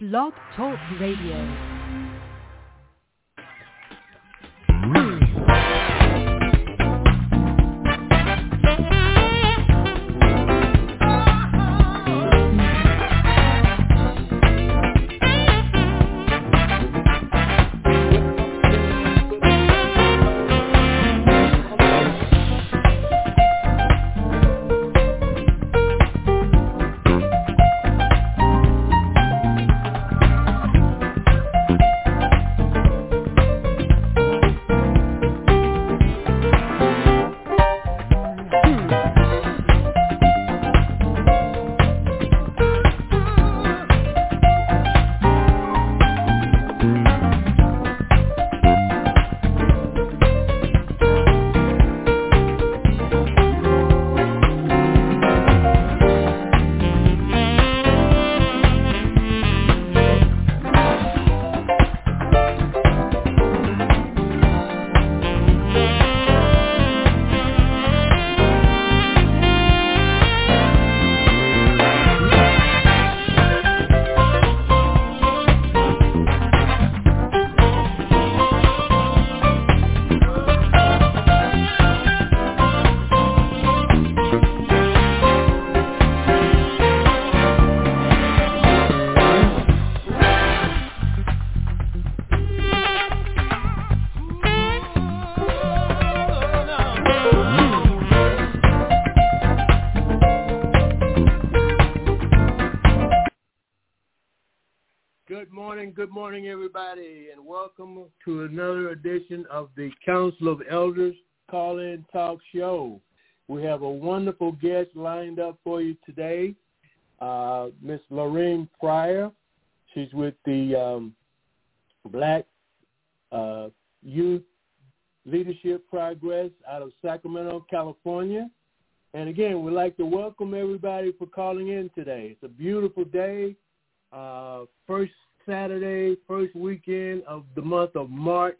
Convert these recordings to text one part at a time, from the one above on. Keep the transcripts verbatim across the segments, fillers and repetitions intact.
Blog Talk Radio. Good morning, everybody, and welcome to another edition of the Council of Elders Call-In Talk Show. We have a wonderful guest lined up for you today, uh, Miss Lorraine Pryor. She's with the um, Black uh, Youth Leadership Progress out of Sacramento, California. And again, we'd like to welcome everybody for calling in today. It's a beautiful day, uh, first Saturday, first weekend of the month of March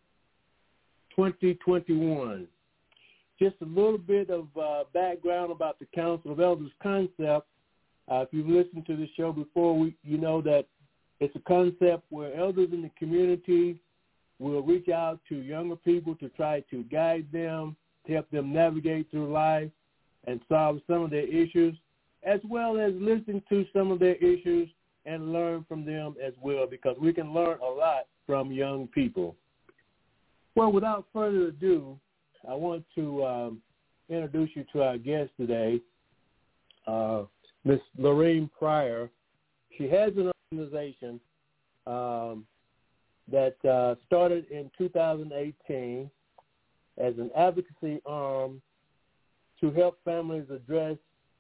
twenty twenty-one. Just a little bit of uh, background about the Council of Elders concept. Uh, if you've listened to the show before, we, you know that it's a concept where elders in the community will reach out to younger people to try to guide them, to help them navigate through life and solve some of their issues, as well as listen to some of their issues and learn from them as well, because we can learn a lot from young people. Well, without further ado, I want to um, introduce you to our guest today, uh, Miss Lorraine Pryor. She has an organization um, that uh, started in two thousand eighteen as an advocacy arm to help families address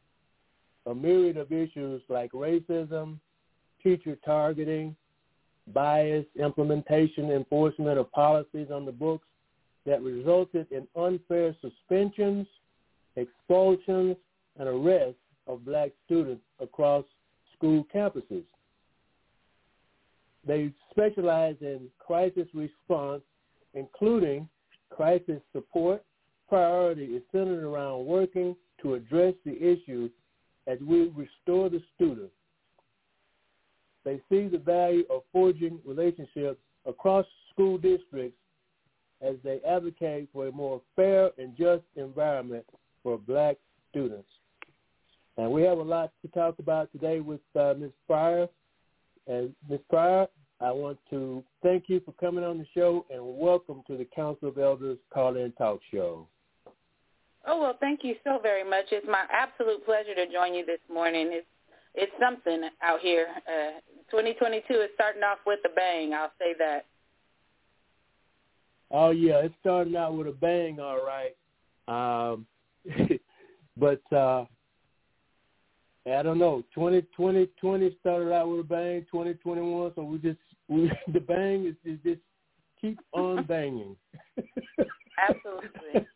a myriad of issues like racism, teacher targeting, bias, implementation, enforcement of policies on the books that resulted in unfair suspensions, expulsions, and arrests of black students across school campuses. They specialize in crisis response, including crisis support. Priority is centered around working to address the issue as we restore the student. They see the value of forging relationships across school districts as they advocate for a more fair and just environment for black students. And we have a lot to talk about today with uh, Miz Pryor. And Miz Pryor, I want to thank you for coming on the show and welcome to the Council of Elders Call-In Talk Show. Oh, well, thank you so very much. It's my absolute pleasure to join you this morning. It's It's something out here. Uh, twenty twenty-two is starting off with a bang, I'll say that. Oh, yeah, it's starting out with a bang, all right. Um, but uh, I don't know, twenty twenty started out with a bang, twenty twenty-one, so we just, we, the bang is, is just keep on banging. Absolutely.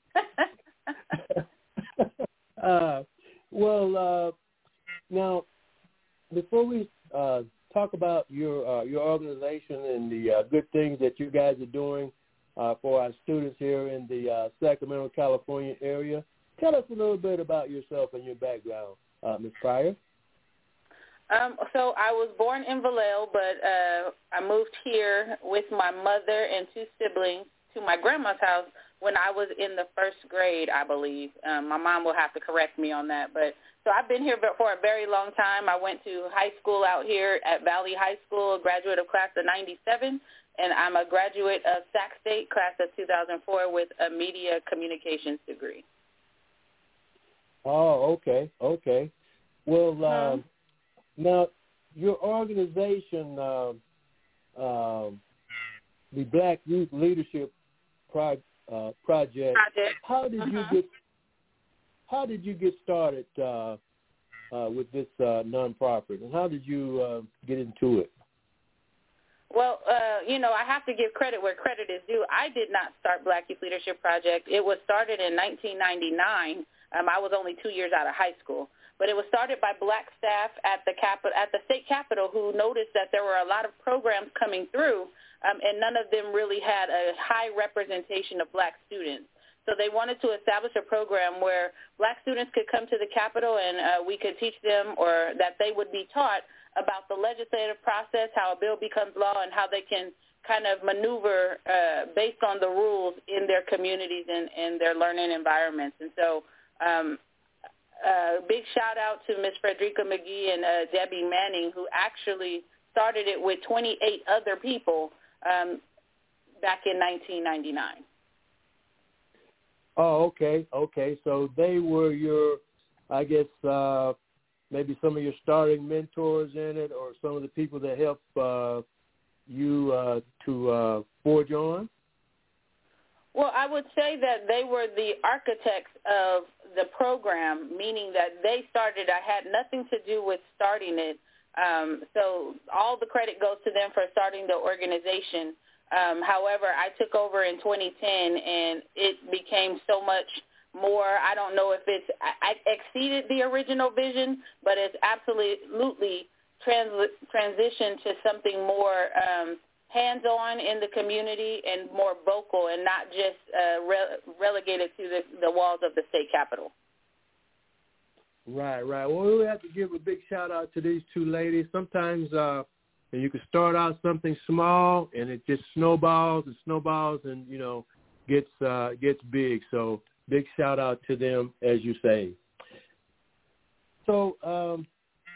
uh, well, uh, now, before we uh, talk about your uh, your organization and the uh, good things that you guys are doing uh, for our students here in the uh, Sacramento, California area, tell us a little bit about yourself and your background, uh, Miz Pryor. Um, so I was born in Vallejo, but uh, I moved here with my mother and two siblings to my grandma's house when I was in the first grade, I believe. Um, my mom will have to correct me on that. But so I've been here for a very long time. I went to high school out here at Valley High School, a graduate of class of ninety-seven, and I'm a graduate of Sac State, class of two thousand four, with a media communications degree. Oh, okay, okay. Well, uh, Hmm. now your organization, uh, uh, the Black Youth Leadership Pro- uh, Project, Project. how did Mm-hmm. you get how did you get started uh, uh, with this uh, nonprofit, and how did you uh, get into it? Well, uh, you know, I have to give credit where credit is due. I did not start Black Youth Leadership Project. It was started in nineteen ninety-nine. Um, I was only two years out of high school. But it was started by black staff at the cap- at the state capitol who noticed that there were a lot of programs coming through, um, and none of them really had a high representation of black students. So they wanted to establish a program where black students could come to the Capitol and uh, we could teach them, or that they would be taught about the legislative process, how a bill becomes law, and how they can kind of maneuver uh, based on the rules in their communities and in their learning environments. And so um, uh, big shout out to Miz Frederica McGee and uh, Debbie Manning, who actually started it with twenty-eight other people um, back in nineteen ninety-nine. Oh, okay, okay. So they were your, I guess, uh, maybe some of your starting mentors in it, or some of the people that helped uh, you uh, to uh, forge on? Well, I would say that they were the architects of the program, meaning that they started. I had nothing to do with starting it. Um, so all the credit goes to them for starting the organization. Um, however, I took over in twenty ten, and it became so much more. I don't know if it's I, I exceeded the original vision, but it's absolutely trans, transitioned to something more um, hands-on in the community and more vocal, and not just uh, re- relegated to the, the walls of the state capitol. Right, right. Well, we have to give a big shout-out to these two ladies. Sometimes uh, you can start out something small, and it just snowballs and snowballs and, you know, gets uh, gets big. So big shout-out to them, as you say. So um,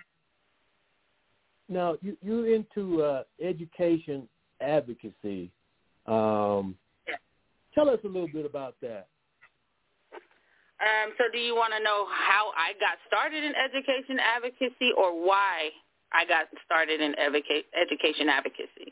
now you, you're into uh, education advocacy. Um, tell us a little bit about that. Um, so do you want to know how I got started in education advocacy, or why I got started in educa- education advocacy?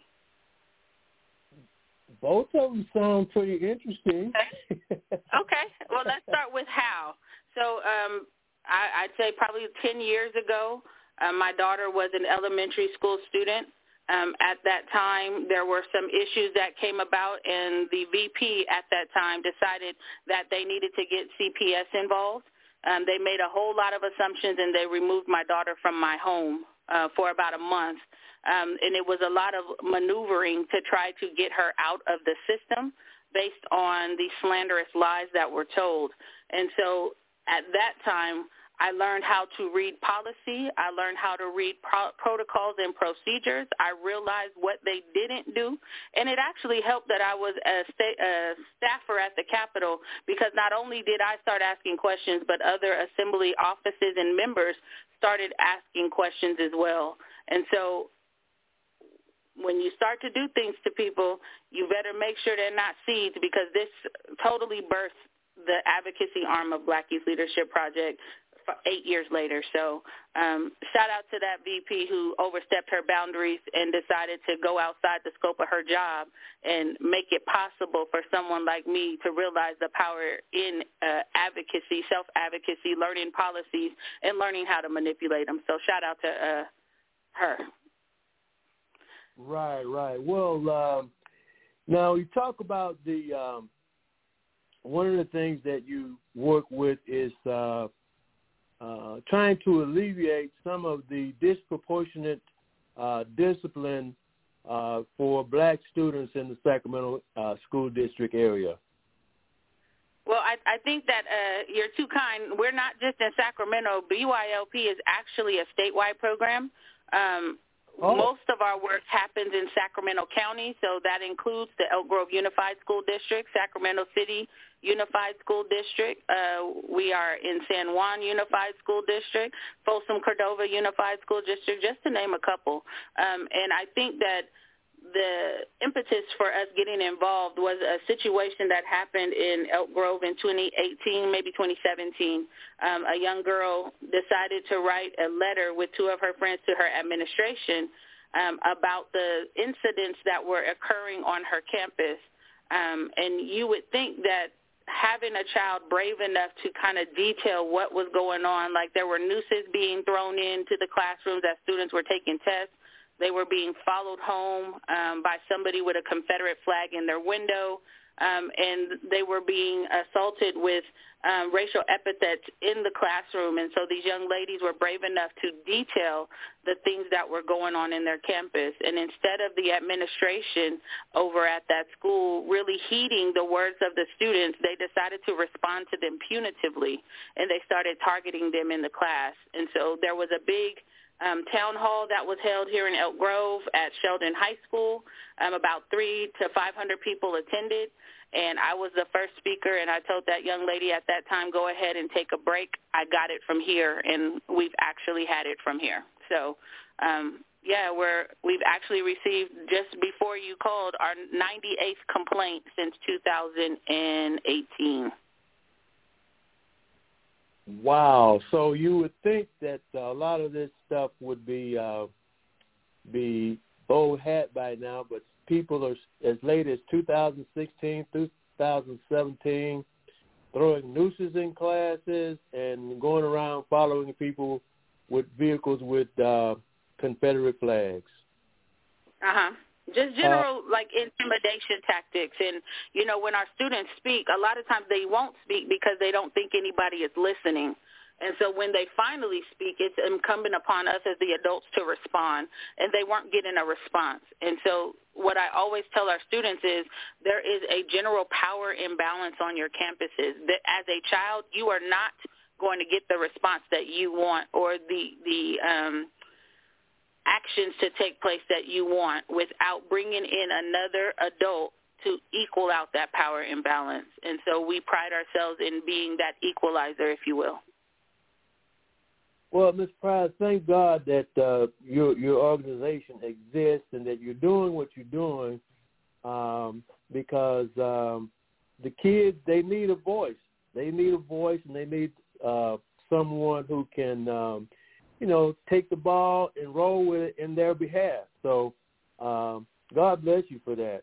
Both of them sound pretty interesting. Okay. Okay. Well, let's start with how. So um, I, I'd say probably ten years ago, uh, my daughter was an elementary school student. Um, at that time, there were some issues that came about, and the V P at that time decided that they needed to get C P S involved. Um, they made a whole lot of assumptions, and they removed my daughter from my home uh, for about a month. Um, and it was a lot of maneuvering to try to get her out of the system based on the slanderous lies that were told. And so at that time, I learned how to read policy. I learned how to read pro- protocols and procedures. I realized what they didn't do. And it actually helped that I was a, sta- a staffer at the Capitol, because not only did I start asking questions, but other assembly offices and members started asking questions as well. And so when you start to do things to people, you better make sure they're not seeds, because this totally birthed the advocacy arm of Black Youth Leadership Project eight years later. So um, shout out to that V P who overstepped her boundaries and decided to go outside the scope of her job and make it possible for someone like me to realize the power in uh, advocacy, self-advocacy, learning policies, and learning how to manipulate them. So shout out to uh, her. Right, right. Well, um, now you talk about the um, one of the things that you work with is uh, uh, trying to alleviate some of the disproportionate uh, discipline uh, for black students in the Sacramento uh, school district area. Well, I, I I think that uh, you're too kind. We're not just in Sacramento. B Y L P is actually a statewide program. Um, oh. Most of our work happens in Sacramento County, so that includes the Elk Grove Unified School District, Sacramento City Unified School District. Uh, we are in San Juan Unified School District, Folsom Cordova Unified School District, just to name a couple. Um, and I think that the impetus for us getting involved was a situation that happened in Elk Grove in twenty eighteen, maybe twenty seventeen. Um, a young girl decided to write a letter with two of her friends to her administration um, about the incidents that were occurring on her campus. Um, and you would think that having a child brave enough to kind of detail what was going on, like there were nooses being thrown into the classrooms as students were taking tests. They were being followed home um, by somebody with a Confederate flag in their window, um, and they were being assaulted with um, racial epithets in the classroom. And so these young ladies were brave enough to detail the things that were going on in their campus. And instead of the administration over at that school really heeding the words of the students, they decided to respond to them punitively, and they started targeting them in the class. And so there was a big Um, town hall that was held here in Elk Grove at Sheldon High School. Um, about three to five hundred people attended, and I was the first speaker, and I told that young lady at that time, go ahead and take a break. I got it from here, and we've actually had it from here. So, um, yeah, we're, we've actually received, just before you called, our ninety-eighth complaint since two thousand eighteen. Wow. So you would think that uh, a lot of this stuff would be uh, be old hat by now, but people are as late as two thousand sixteen, two thousand seventeen throwing nooses in classes and going around following people with vehicles with uh, Confederate flags. Uh-huh. Just general, uh, like, intimidation tactics. And, you know, when our students speak, a lot of times they won't speak because they don't think anybody is listening. And so when they finally speak, it's incumbent upon us as the adults to respond, and they weren't getting a response. And so what I always tell our students is there is a general power imbalance on your campuses. That as a child, you are not going to get the response that you want or the, the um, actions to take place that you want without bringing in another adult to equal out that power imbalance. And so we pride ourselves in being that equalizer, if you will. Well, Miz Price, thank God that uh, your your organization exists and that you're doing what you're doing um, because um, the kids, they need a voice. They need a voice, and they need uh, someone who can um, you know, take the ball and roll with it in their behalf. So um, God bless you for that.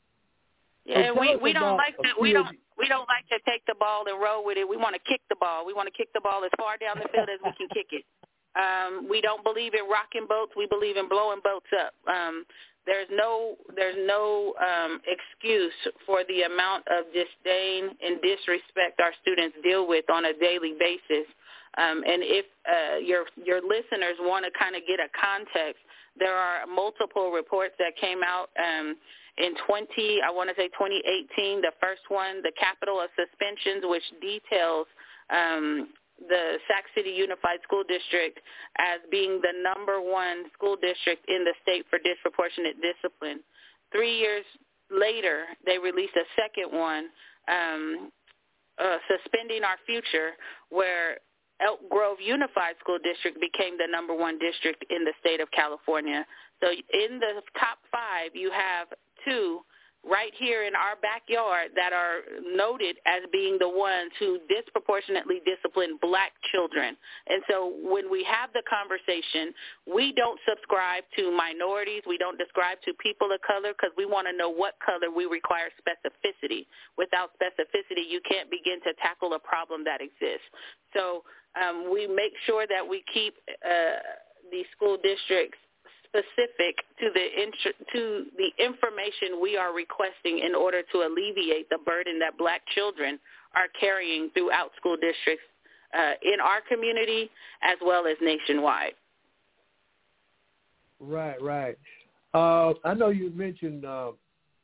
Yeah, so we, we don't like to we don't we don't like to take the ball and roll with it. We want to kick the ball. We want to kick the ball as far down the field as we can kick it. Um, we don't believe in rocking boats. We believe in blowing boats up. Um, there's no there's no um, excuse for the amount of disdain and disrespect our students deal with on a daily basis. Um, and if uh, your your listeners want to kind of get a context, there are multiple reports that came out um, in twenty, I want to say twenty eighteen. The first one, the Capital of Suspensions, which details um, the Sac City Unified School District as being the number one school district in the state for disproportionate discipline. Three years later, they released a second one, um, uh, Suspending Our Future, where Elk Grove Unified School District became the number one district in the state of California. So in the top five, you have two right here in our backyard that are noted as being the ones who disproportionately discipline black children. And so when we have the conversation, we don't subscribe to minorities. We don't describe to people of color because we want to know what color we require specificity. Without specificity, you can't begin to tackle a problem that exists. So um, we make sure that we keep uh, the school districts specific to the to the information we are requesting in order to alleviate the burden that black children are carrying throughout school districts uh, in our community as well as nationwide. Right, right. Uh, I know you mentioned uh,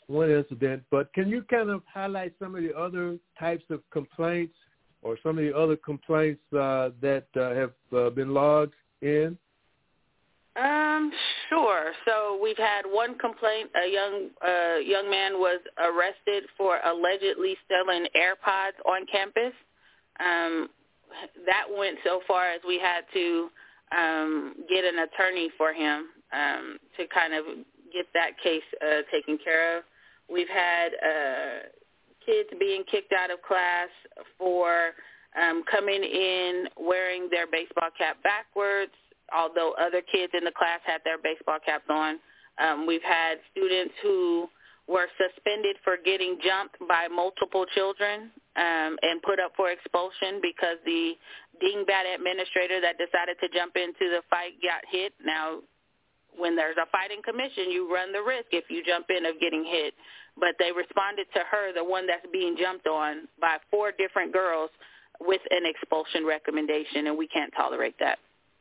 one incident, but can you kind of highlight some of the other types of complaints or some of the other complaints uh, that uh, have uh, been logged in? Um, sure. So we've had one complaint. A young uh, young man was arrested for allegedly selling AirPods on campus. Um, that went so far as we had to um, get an attorney for him um, to kind of get that case uh, taken care of. We've had uh, kids being kicked out of class for um, coming in wearing their baseball cap backwards, although other kids in the class had their baseball caps on. Um, we've had students who were suspended for getting jumped by multiple children um, and put up for expulsion because the dingbat administrator that decided to jump into the fight got hit. Now, when there's a fighting commission, you run the risk if you jump in of getting hit. But they responded to her, the one that's being jumped on, by four different girls with an expulsion recommendation, and we can't tolerate that.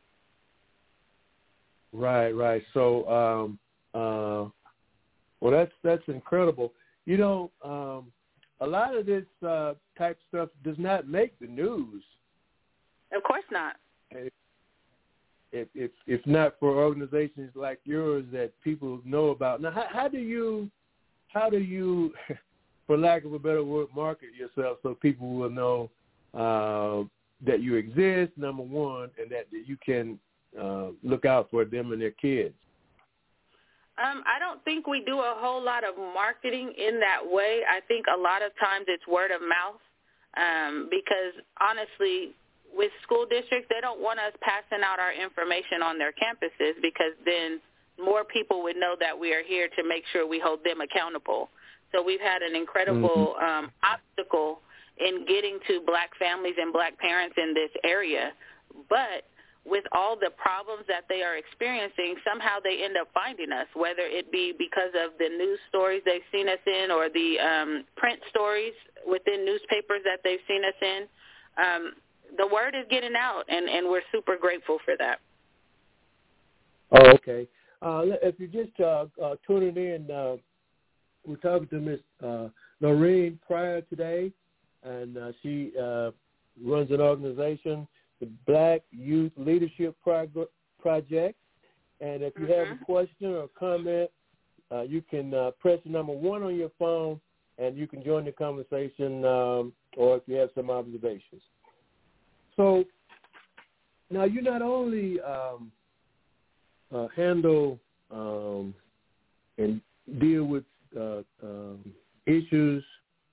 Right, right. So, um, uh, well, that's that's incredible. You know, um, a lot of this uh, type stuff does not make the news. Of course not. If, if, if not for organizations like yours that people know about. Now, how, how do you, how do you, for lack of a better word, market yourself so people will know uh, that you exist, number one, and that, that you can uh, look out for them and their kids? Um, I don't think we do a whole lot of marketing in that way. I think a lot of times it's word of mouth um, because, honestly, with school districts, they don't want us passing out our information on their campuses because then more people would know that we are here to make sure we hold them accountable. So we've had an incredible mm-hmm. um, obstacle in getting to black families and black parents in this area. But with all the problems that they are experiencing, somehow they end up finding us, whether it be because of the news stories they've seen us in or the um, print stories within newspapers that they've seen us in. Um, the word is getting out, and, and we're super grateful for that. Oh, okay. Uh, if you're just uh, uh, tuning in, uh, we're talking to Miss uh, Noreen Pryor today, and uh, she uh, runs an organization, the Black Youth Leadership Prog- Project. And if you mm-hmm. have a question or comment, uh, you can uh, press the number one on your phone, and you can join the conversation, um, or if you have some observations. So now you not only um, uh, handle um, and deal with uh, um, issues,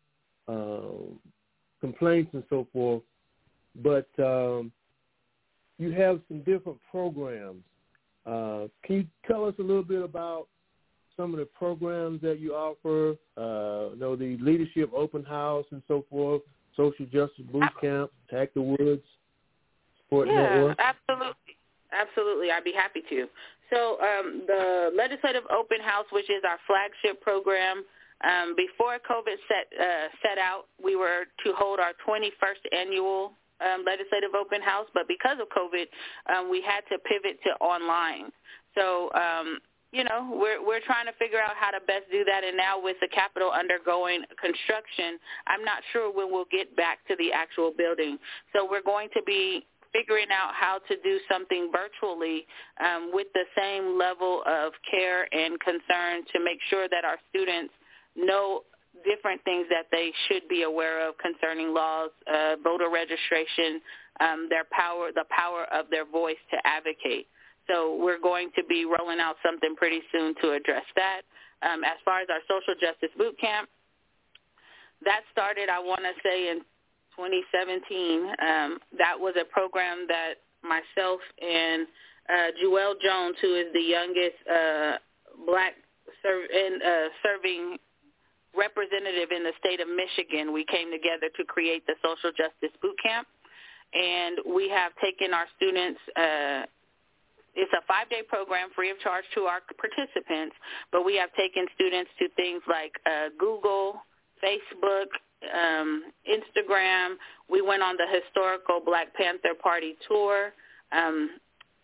um, complaints, and so forth, but um, you have some different programs. Uh, can you tell us a little bit about some of the programs that you offer? Uh, you know, the Leadership Open House and so forth, Social Justice Boot Camp, Hack the Woods, Sport yeah, Network. absolutely. Absolutely. I'd be happy to. So um, the Legislative Open House, which is our flagship program, um, before COVID set, uh, set out, we were to hold our twenty-first annual um, Legislative Open House, but because of COVID, um, we had to pivot to online. So, um, you know, we're we're trying to figure out how to best do that, and now with the Capitol undergoing construction, I'm not sure when we'll get back to the actual building. So we're going to be figuring out how to do something virtually um, with the same level of care and concern to make sure that our students know different things that they should be aware of concerning laws, uh, voter registration, um, their power, the power of their voice to advocate. So we're going to be rolling out something pretty soon to address that. Um, as far as our social justice boot camp, that started, I want to say, in twenty seventeen. Um, that was a program that myself and uh, Jewel Jones, who is the youngest uh, black serv- in, uh, serving representative in the state of Michigan, we came together to create the Social Justice Boot Camp. And we have taken our students, uh, it's a five-day program free of charge to our participants, but we have taken students to things like uh, Google, Facebook, um, Instagram. We went on the historical Black Panther Party tour. Um,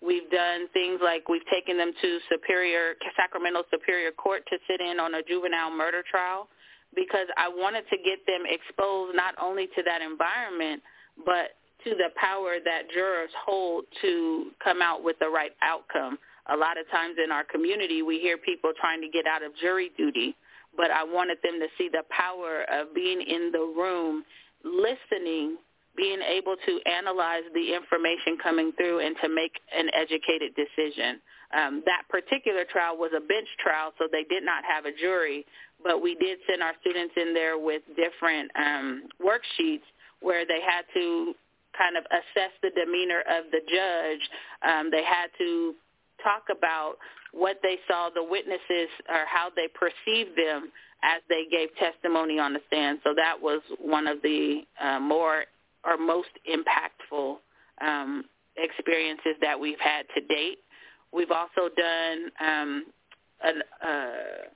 We've done things like we've taken them to Superior, Sacramento Superior Court to sit in on a juvenile murder trial because I wanted to get them exposed not only to that environment, but to the power that jurors hold to come out with the right outcome. A lot of times in our community, we hear people trying to get out of jury duty, but I wanted them to see the power of being in the room, listening, being able to analyze the information coming through and to make an educated decision. Um, that particular trial was a bench trial, so they did not have a jury, but we did send our students in there with different um, worksheets where they had to kind of assess the demeanor of the judge. Um, they had to talk about what they saw the witnesses or how they perceived them as they gave testimony on the stand. So that was one of the uh, more or most impactful um, experiences that we've had to date. We've also done um, an, uh,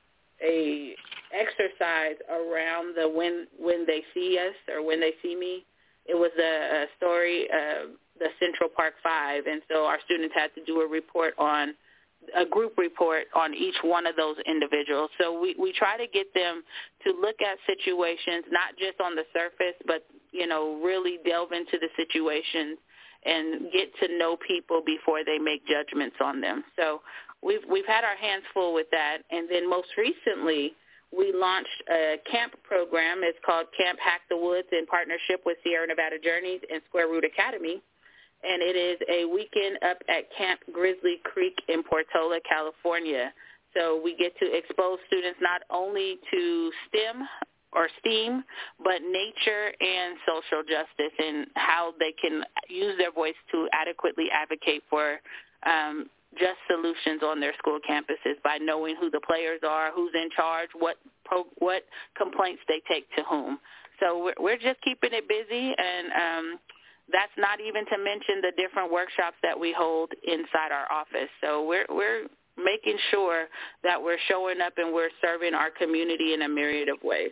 a exercise around the when when they see us or when they see me. It was a, a story, uh, the Central Park Five, and so our students had to do a report on a group report on each one of those individuals. So we, we try to get them to look at situations, not just on the surface, but, you know, really delve into the situations and get to know people before they make judgments on them. So we've, we've had our hands full with that. And then most recently, we launched a camp program. It's called Camp Hack the Woods in partnership with Sierra Nevada Journeys and Square Root Academy. And it is a weekend up at Camp Grizzly Creek in Portola, California. So we get to expose students not only to STEM or STEAM, but nature and social justice and how they can use their voice to adequately advocate for um, just solutions on their school campuses by knowing who the players are, who's in charge, what pro, what complaints they take to whom. So we're, we're just keeping it busy, and um, that's not even to mention the different workshops that we hold inside our office. So we're we're making sure that we're showing up and we're serving our community in a myriad of ways.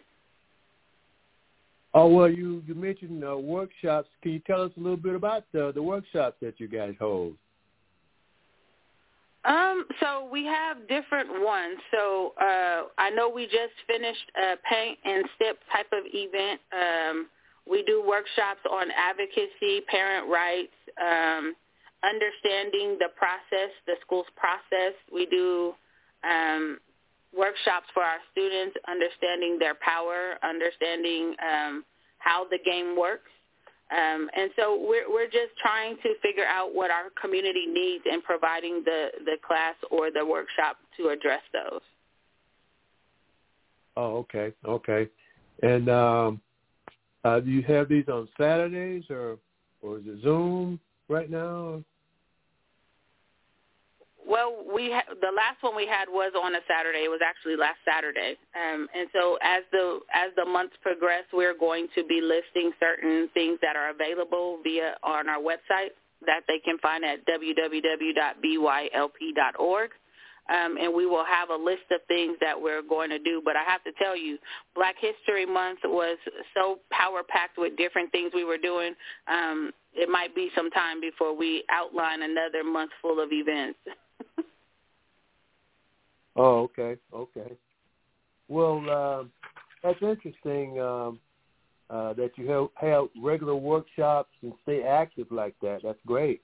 Oh, well, you, you mentioned uh, workshops. Can you tell us a little bit about the, the workshops that you guys hold? Um, so we have different ones. So uh, I know we just finished a paint and sip type of event. Um, we do workshops on advocacy, parent rights, um, understanding the process, the school's process. We do um, workshops for our students, understanding their power, understanding um, how the game works. Um, and so we're, we're just trying to figure out what our community needs and providing the, the class or the workshop to address those. Oh, okay, okay. And um, uh, do you have these on Saturdays or, or is it Zoom right now? Well, we ha- the last one we had was on a Saturday. It was actually last Saturday. Um, and so as the as the months progress, we're going to be listing certain things that are available via on our website that they can find at w w w dot b y l p dot org. Um, and we will have a list of things that we're going to do. But I have to tell you, Black History Month was so power-packed with different things we were doing. Um, it might be some time before we outline another month full of events. Oh, okay, okay. Well, uh, that's interesting um, uh, that you have, have regular workshops and stay active like that. That's great.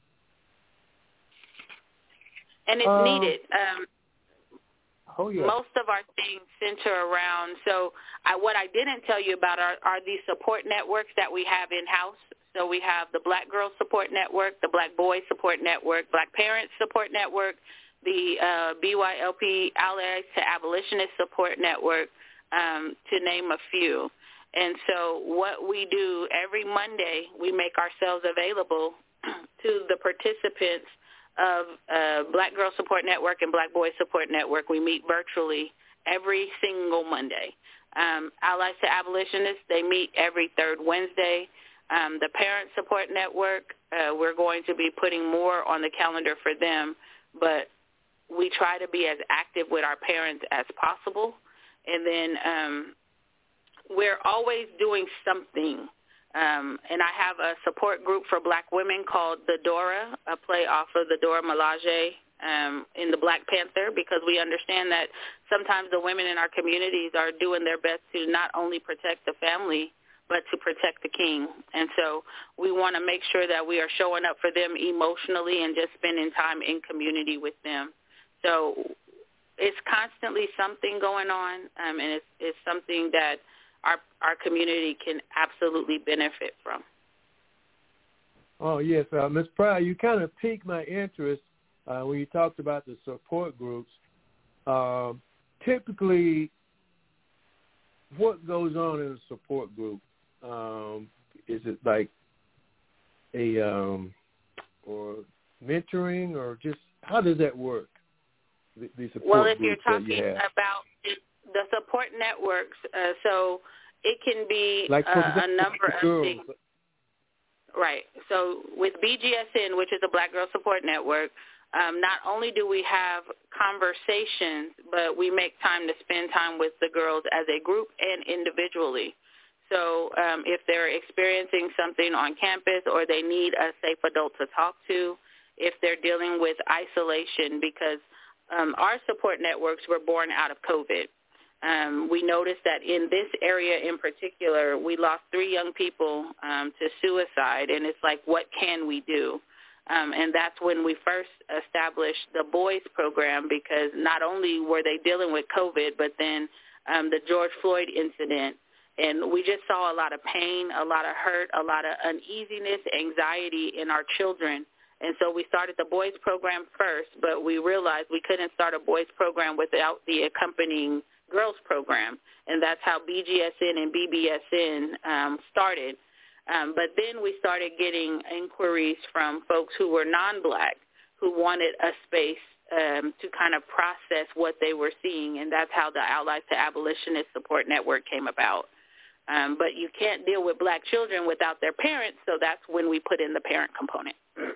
And it's um, needed. Um, oh, yeah. Most of our things center around, so I, what I didn't tell you about are, are these support networks that we have in-house. So we have the Black Girls Support Network, the Black Boys Support Network, Black Parents Support Network, the uh, B Y L P Allies to Abolitionist Support Network, um, to name a few. And so what we do every Monday, we make ourselves available to the participants of uh, Black Girls Support Network and Black Boys Support Network. We meet virtually every single Monday. Um, Allies to Abolitionists, they meet every third Wednesday. Um, the Parent Support Network, uh, we're going to be putting more on the calendar for them, but we try to be as active with our parents as possible. And then um, we're always doing something. Um, and I have a support group for black women called The Dora, a play off of the Dora Milaje um, in the Black Panther, because we understand that sometimes the women in our communities are doing their best to not only protect the family, but to protect the king. And so we want to make sure that we are showing up for them emotionally and just spending time in community with them. So it's constantly something going on, um, and it's, it's something that our our community can absolutely benefit from. Oh, yes. Uh, Miz Pryor, you kind of piqued my interest uh, when you talked about the support groups. Um, typically, what goes on in a support group? Um, is it like a um, or mentoring, or just how does that work? The, the support well, if groups you're talking that you have. about the support networks, uh, so it can be like, uh, a number of girls. things. Right. So with B G S N, which is a Black Girl Support Network, um, not only do we have conversations, but we make time to spend time with the girls as a group and individually. So um, if they're experiencing something on campus or they need a safe adult to talk to, if they're dealing with isolation, because um, our support networks were born out of COVID. Um, we noticed that in this area in particular, we lost three young people um, to suicide, and it's like, what can we do? Um, and that's when we first established the boys program, because not only were they dealing with COVID, but then um, the George Floyd incident, and we just saw a lot of pain, a lot of hurt, a lot of uneasiness, anxiety in our children. And so we started the boys program first, but we realized we couldn't start a boys program without the accompanying girls program, and that's how B G S N and B B S N um, started. Um, but then we started getting inquiries from folks who were non-Black who wanted a space um, to kind of process what they were seeing, and that's how the Allies to Abolitionists Support Network came about. Um, but you can't deal with Black children without their parents, so that's when we put in the parent component.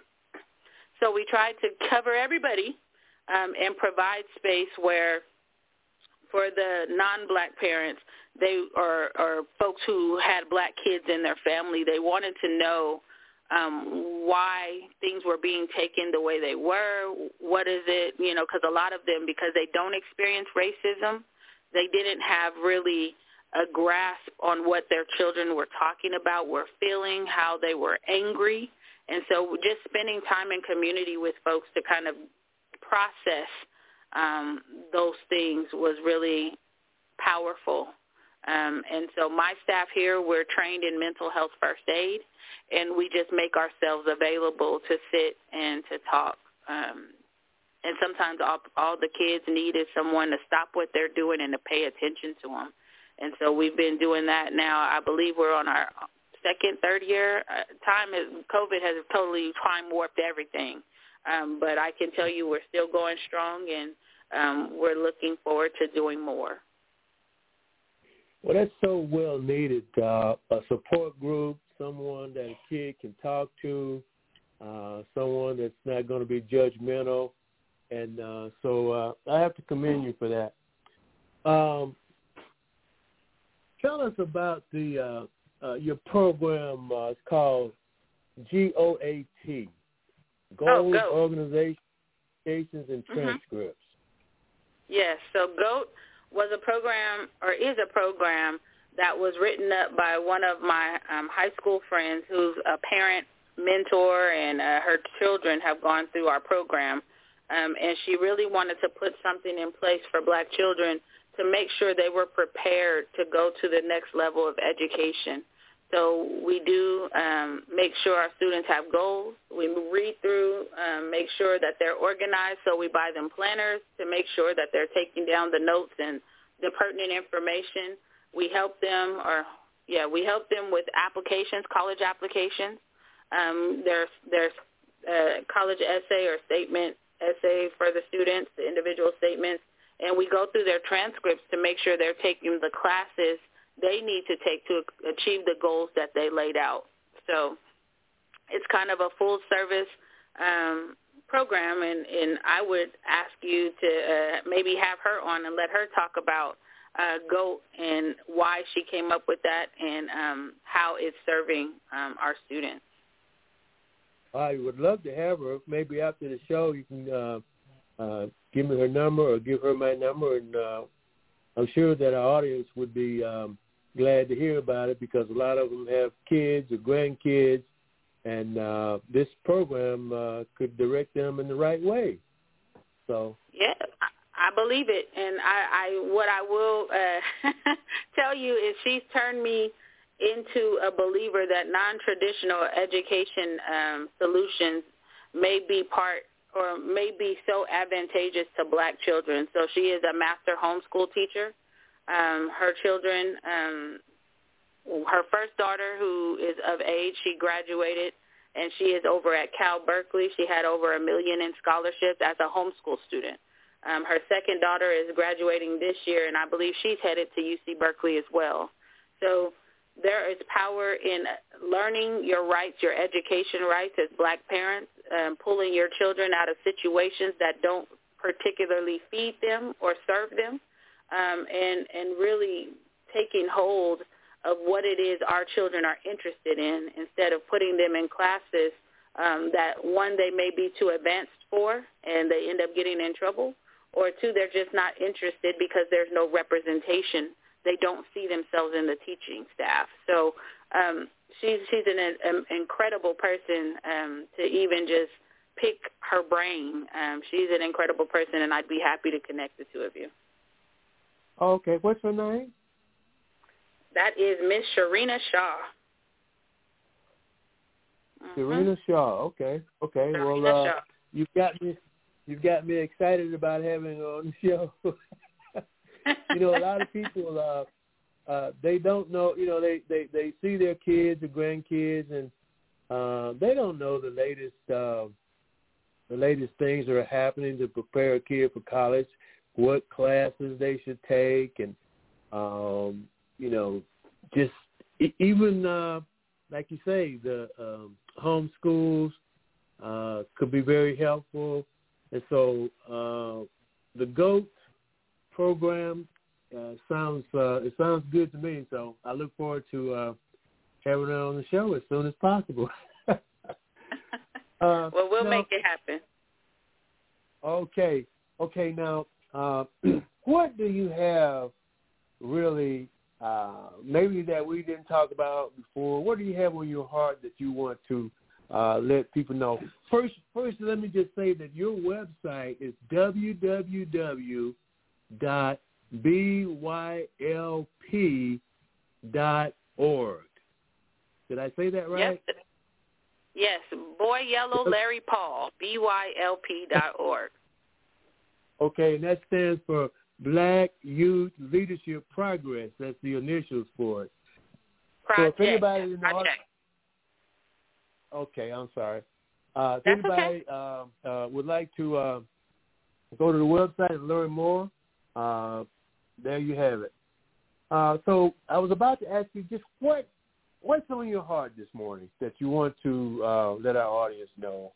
So we tried to cover everybody um, and provide space where for the non-Black parents, they or, or folks who had Black kids in their family, they wanted to know um, why things were being taken the way they were. What is it, you know, because a lot of them, because they don't experience racism, they didn't have really a grasp on what their children were talking about, were feeling, how they were angry. And so just spending time in community with folks to kind of process um, those things was really powerful. Um, and so my staff here, we're trained in mental health first aid, and we just make ourselves available to sit and to talk. Um, and sometimes all, all the kids need is someone to stop what they're doing and to pay attention to them. And so we've been doing that now. I believe we're on our second, third year. Uh, time is, COVID has totally time warped everything. Um, but I can tell you we're still going strong, and um, we're looking forward to doing more. Well, that's so well needed. Uh, a support group, someone that a kid can talk to, uh, someone that's not going to be judgmental. And uh, so uh, I have to commend you for that. Um, tell us about the uh, uh, your program. Uh, it's called G O A T, Goals, oh, Organizations, and Transcripts. Mm-hmm. Yes, so GOAT was a program, or is a program, that was written up by one of my um, high school friends who's a parent mentor, and uh, her children have gone through our program. Um, and she really wanted to put something in place for Black children to make sure they were prepared to go to the next level of education. So we do um, make sure our students have goals. We read through, um, make sure that they're organized, so we buy them planners to make sure that they're taking down the notes and the pertinent information. We help them, or yeah, we help them with applications, college applications. Um, there's there's uh, college essay or statement essay for the students, the individual statements, and we go through their transcripts to make sure they're taking the classes they need to take to achieve the goals that they laid out. So it's kind of a full-service um, program, and, and I would ask you to uh, maybe have her on and let her talk about uh, GOAT and why she came up with that and um, how it's serving um, our students. I would love to have her. Maybe after the show you can uh, uh, give me her number or give her my number, and uh, I'm sure that our audience would be um, glad to hear about it because a lot of them have kids or grandkids, and uh, this program uh, could direct them in the right way. So yeah, I believe it, and I, I what I will uh, tell you is she's turned me into a believer that non-traditional education um, solutions may be part or may be so advantageous to black children. So she is a master homeschool teacher. Um, her children, um, her first daughter, who is of age, she graduated, and she is over at Cal Berkeley. She had over a million in scholarships as a homeschool student. Um, her second daughter is graduating this year, and I believe she's headed to U C Berkeley as well. So there is power in learning your rights, your education rights as black parents, um, pulling your children out of situations that don't particularly feed them or serve them, um, and, and really taking hold of what it is our children are interested in instead of putting them in classes um, that, one, they may be too advanced for and they end up getting in trouble, or two, they're just not interested because there's no representation. They don't see themselves in the teaching staff. So um, she's she's an, an incredible person um, to even just pick her brain. Um, she's an incredible person, and I'd be happy to connect the two of you. Okay, what's her name? That is Miss Sharina Shaw. Sharina mm-hmm. Shaw. Okay, okay. Sharina well, uh, Shaw. you've got me. You've got me excited about having her on the show. You know, a lot of people, uh, uh, they don't know, you know, they, they, they see their kids or grandkids, and uh, they don't know the latest uh, the latest things that are happening to prepare a kid for college, what classes they should take, and, um, you know, just even, uh, like you say, the um, homeschools uh, could be very helpful. And so uh, the GOAT program uh, sounds uh, it sounds good to me, so I look forward to uh, having her on the show as soon as possible. uh, well, we'll now, make it happen. Okay, okay. Now, uh, what do you have really? Uh, maybe that we didn't talk about before. What do you have on your heart that you want to uh, let people know? First, first, let me just say that your website is w w w dot b y l p dot org. Did I say that right? Yes. Yes. Boy Yellow Larry Paul, B Y L P dot org. Okay, and that stands for Black Youth Leadership Progress. That's the initials for it. Project. So if anybody in the Project. audience, okay, I'm sorry. Uh, if That's anybody okay. uh, uh, would like to uh, go to the website and learn more, uh, there you have it. Uh, so I was about to ask you just what what's on your heart this morning that you want to uh, let our audience know.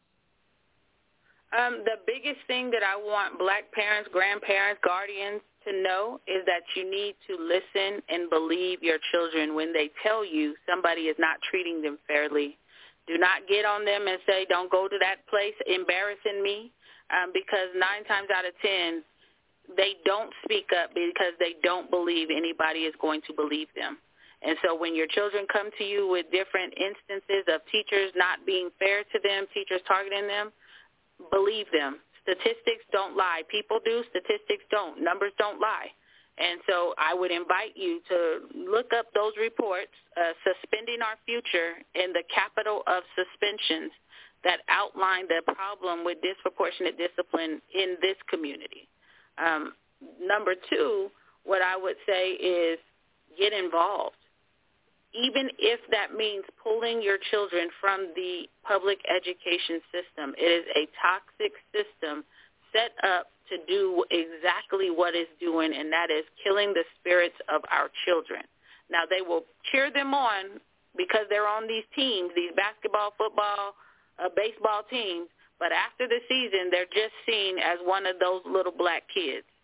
Um, the biggest thing that I want black parents, grandparents, guardians to know is that you need to listen and believe your children when they tell you somebody is not treating them fairly. Do not get on them and say, don't go to that place embarrassing me, um, because nine times out of ten, they don't speak up because they don't believe anybody is going to believe them. And so when your children come to you with different instances of teachers not being fair to them, teachers targeting them, believe them. Statistics don't lie. People do. Statistics don't. Numbers don't lie. And so I would invite you to look up those reports, uh, Suspending Our Future, in the capital of suspensions that outline the problem with disproportionate discipline in this community. Um, number two, what I would say is get involved. Even if that means pulling your children from the public education system, it is a toxic system set up to do exactly what it's doing, and that is killing the spirits of our children. Now, they will cheer them on because they're on these teams, these basketball, football, uh, baseball teams, but after the season, they're just seen as one of those little black kids.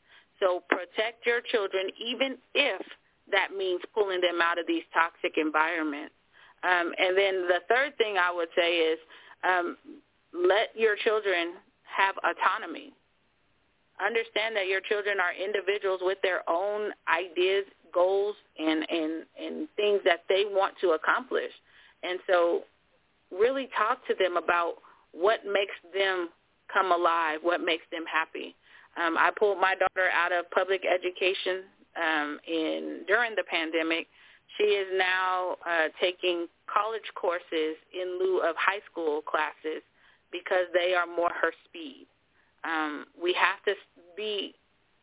So protect your children, even if that means pulling them out of these toxic environments. Um, and then the third thing I would say is um, let your children have autonomy. Understand that your children are individuals with their own ideas, goals, and, and, and things that they want to accomplish. And so really talk to them about what makes them come alive, what makes them happy. Um, I pulled my daughter out of public education um, in during the pandemic. She is now uh, taking college courses in lieu of high school classes because they are more her speed. Um, we have to be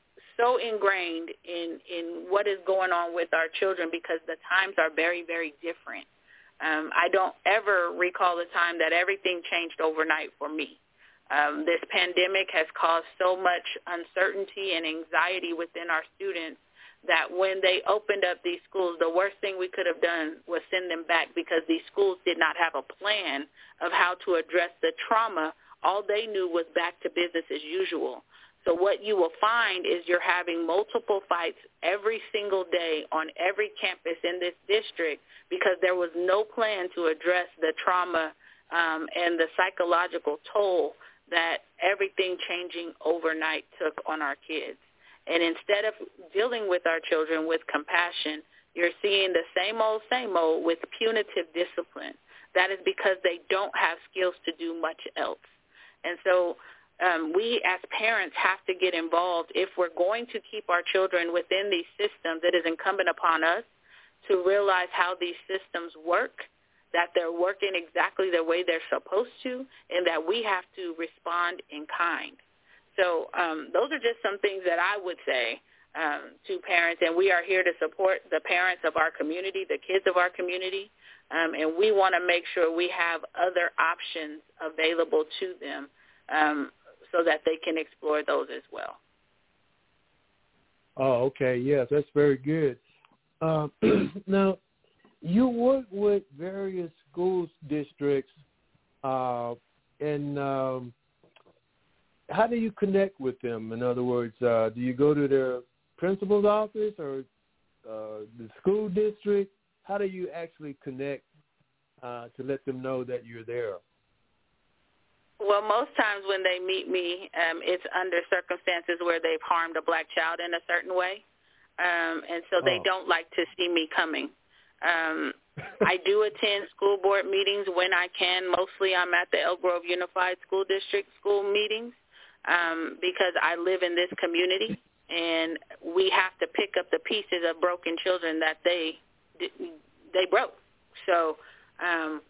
so ingrained in, in what is going on with our children because the times are very, very different. Um, I don't ever recall a time that everything changed overnight for me. Um, this pandemic has caused so much uncertainty and anxiety within our students that when they opened up these schools, the worst thing we could have done was send them back because these schools did not have a plan of how to address the trauma. All they knew was back to business as usual. So what you will find is you're having multiple fights every single day on every campus in this district because there was no plan to address the trauma um, and the psychological toll that everything changing overnight took on our kids. And instead of dealing with our children with compassion, you're seeing the same old, same old with punitive discipline. That is because they don't have skills to do much else. And so um, we as parents have to get involved if we're going to keep our children within these systems. It is incumbent upon us to realize how these systems work, that they're working exactly the way they're supposed to, and that we have to respond in kind. So um, those are just some things that I would say um, to parents, and we are here to support the parents of our community, the kids of our community, um, and we want to make sure we have other options available to them um, so that they can explore those as well. Oh, okay. Yes, that's very good. Uh, now, you work with various school districts, uh, and um, how do you connect with them? In other words, uh, do you go to their principal's office or uh, the school district? How do you actually connect uh, to let them know that you're there? Well, most times when they meet me, um, it's under circumstances where they've harmed a black child in a certain way, um, and so they oh. don't like to see me coming. Um, I do attend school board meetings when I can. Mostly I'm at the Elk Grove Unified School District school meetings um, because I live in this community, and we have to pick up the pieces of broken children that they they broke. So um,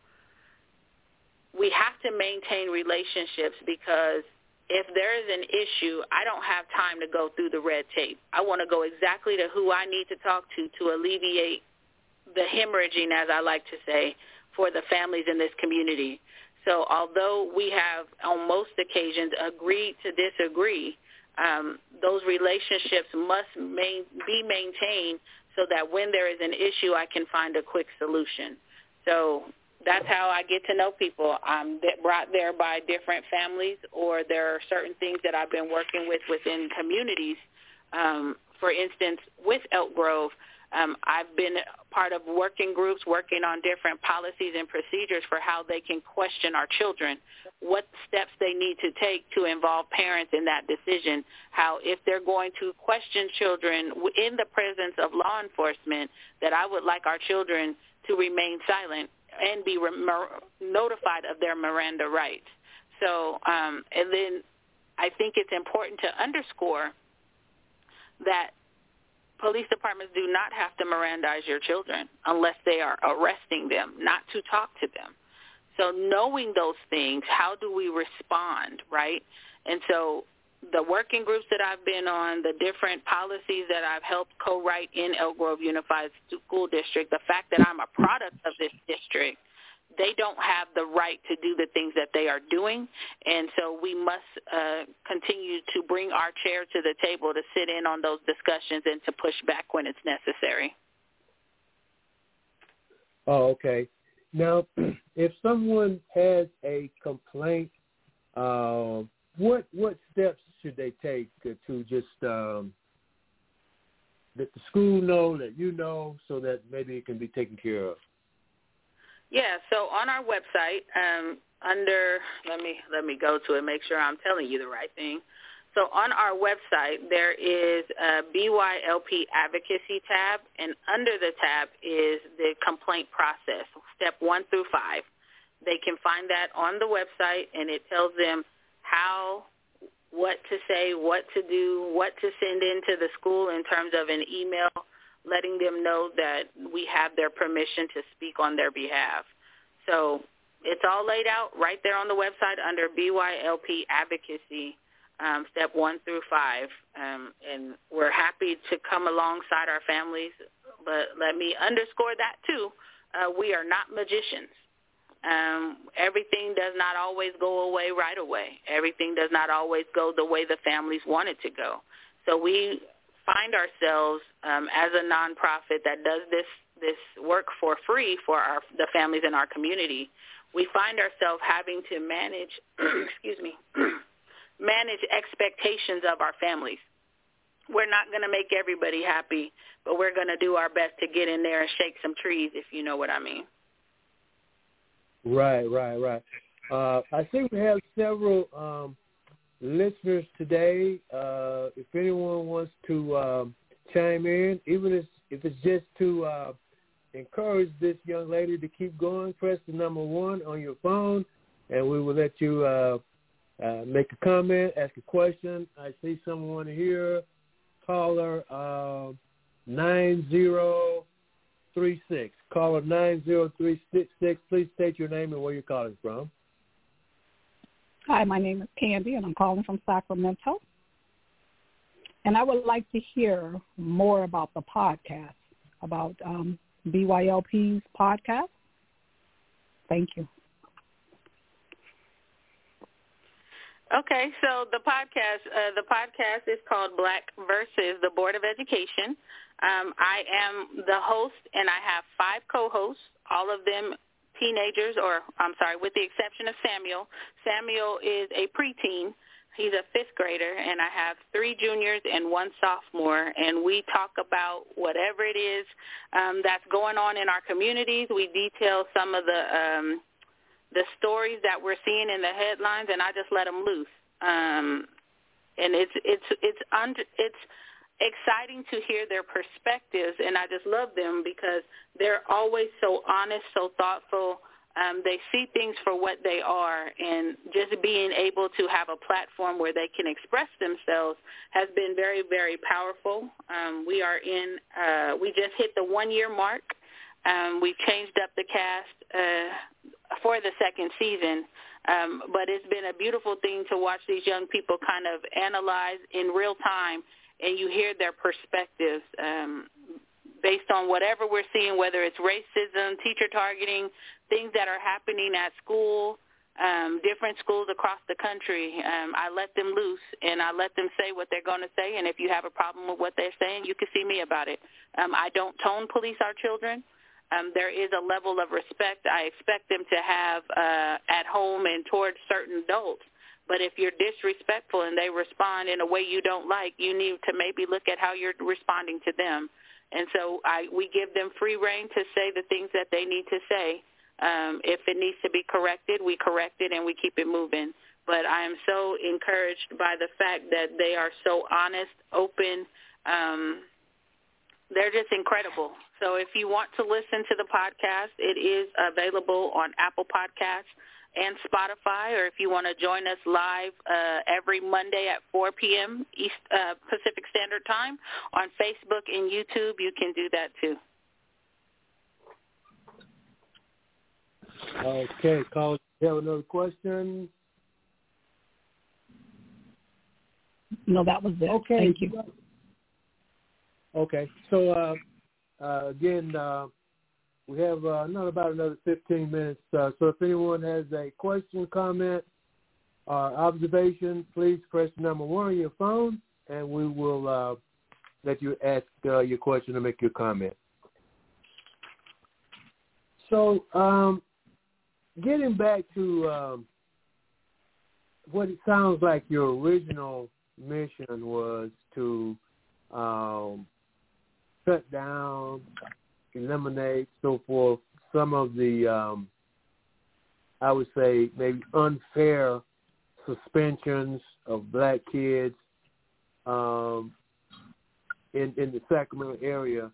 we have to maintain relationships because if there is an issue, I don't have time to go through the red tape. I want to go exactly to who I need to talk to to alleviate the hemorrhaging, as I like to say, for the families in this community. So although we have on most occasions agreed to disagree, um, those relationships must main, be maintained so that when there is an issue, I can find a quick solution. So that's how I get to know people. I'm brought there by different families, or there are certain things that I've been working with within communities. Um, for instance, with Elk Grove, Um, I've been part of working groups working on different policies and procedures for how they can question our children, what steps they need to take to involve parents in that decision, how if they're going to question children in the presence of law enforcement, that I would like our children to remain silent and be re- notified of their Miranda rights. So, um, and then I think it's important to underscore that police departments do not have to Mirandize your children unless they are arresting them, not to talk to them. So knowing those things, how do we respond, right? And so the working groups that I've been on, the different policies that I've helped co-write in Elk Grove Unified School District, the fact that I'm a product of this district, they don't have the right to do the things that they are doing, and so we must uh, continue to bring our chair to the table to sit in on those discussions and to push back when it's necessary. Oh, okay. Now, if someone has a complaint, uh, what what steps should they take to just um, that the school know, that you know, so that maybe it can be taken care of? Yeah, so on our website, um, under, let me let me go to it, make sure I'm telling you the right thing. So on our website, there is a B Y L P advocacy tab, and under the tab is the complaint process, step one through five. They can find that on the website, and it tells them how, what to say, what to do, what to send into the school in terms of an email, letting them know that we have their permission to speak on their behalf. So it's all laid out right there on the website under B Y L P advocacy, um, step one through five. Um, and we're happy to come alongside our families. But let me underscore that, too. Uh, we are not magicians. Um, everything does not always go away right away. Everything does not always go the way the families want it to go. So we find ourselves um, as a nonprofit that does this this work for free for our the families in our community. We find ourselves having to manage, excuse me, manage expectations of our families. We're not going to make everybody happy, but we're going to do our best to get in there and shake some trees, if you know what I mean. Right, right, right. Uh, I think we have several um, listeners today. Uh, if anyone wants to um, chime in, even if, if it's just to uh, encourage this young lady to keep going, press the number one on your phone, and we will let you uh, uh, make a comment, ask a question. I see someone here, caller uh, nine zero three six. Caller nine zero three six. Please state your name and where you're calling from. Hi, my name is Candy, and I'm calling from Sacramento. And I would like to hear more about the podcast, about um, B Y L P's podcast. Thank you. Okay, so the podcast, uh, the podcast is called Black versus the Board of Education. Um, I am the host, and I have five co-hosts, all of them teenagers, or I'm sorry, with the exception of Samuel. Samuel is a preteen. He's a fifth grader, and I have three juniors and one sophomore, and we talk about whatever it is um, that's going on in our communities. We detail some of the um, the stories that we're seeing in the headlines, and I just let them loose. Um, and it's it's it's under it's exciting to hear their perspectives, and I just love them because they're always so honest, so thoughtful. Um, they see things for what they are, and just being able to have a platform where they can express themselves has been very, very powerful. Um, we are in, uh, we just hit the one-year mark. Um, we've changed up the cast uh, for the second season, um, but it's been a beautiful thing to watch these young people kind of analyze in real time, and you hear their perspectives um, based on whatever we're seeing, whether it's racism, teacher targeting, things that are happening at school, um, different schools across the country. Um, I let them loose, and I let them say what they're going to say, and if you have a problem with what they're saying, you can see me about it. Um, I don't tone police our children. Um, there is a level of respect I expect them to have uh, at home and towards certain adults. But if you're disrespectful and they respond in a way you don't like, you need to maybe look at how you're responding to them. And so I, we give them free rein to say the things that they need to say. Um, if it needs to be corrected, we correct it and we keep it moving. But I am so encouraged by the fact that they are so honest, open. Um, they're just incredible. So if you want to listen to the podcast, it is available on Apple Podcasts and Spotify, or if you want to join us live uh, every Monday at four p.m. East uh, Pacific Standard Time on Facebook and YouTube, you can do that too. Okay, Colin, you have another question? No, that was it. Okay. Thank you. Okay, so uh, uh, again, uh, we have uh, not about another fifteen minutes. Uh, so if anyone has a question, comment, or observation, please press number one on your phone, and we will uh, let you ask uh, your question or make your comment. So um, getting back to um, what it sounds like your original mission was to um, cut down, eliminate, so forth, some of the, um, I would say, maybe unfair suspensions of black kids um, in, in the Sacramento area.